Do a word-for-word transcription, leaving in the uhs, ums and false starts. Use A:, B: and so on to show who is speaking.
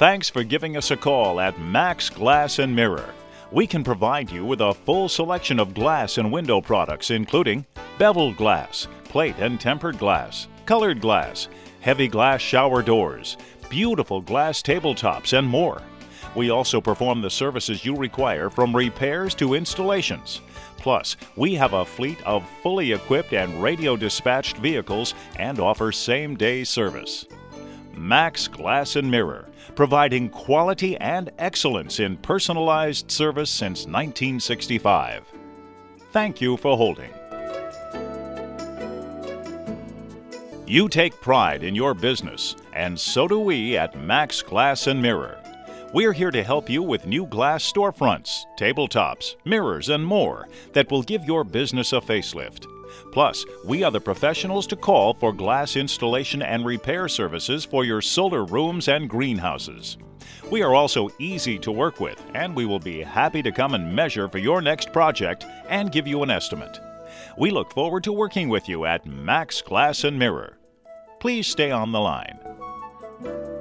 A: Thanks for giving us a call at Max Glass and Mirror. We can provide you with a full selection of glass and window products, including beveled glass, plate and tempered glass, colored glass, heavy glass shower doors, beautiful glass tabletops, and more. We also perform the services you require, from repairs to installations. Plus, we have a fleet of fully equipped and radio-dispatched vehicles and offer same-day service. Max Glass and Mirror, providing quality and excellence in personalized service since nineteen sixty-five. Thank you for holding. You take pride in your business, and so do we at Max Glass and Mirror. We're here to help you with new glass storefronts, tabletops, mirrors, and more that will give your business a facelift. Plus, we are the professionals to call for glass installation and repair services for your solar rooms and greenhouses. We are also easy to work with, and we will be happy to come and measure for your next project and give you an estimate. We look forward to working with you at Max Glass and Mirror. Please stay on the line.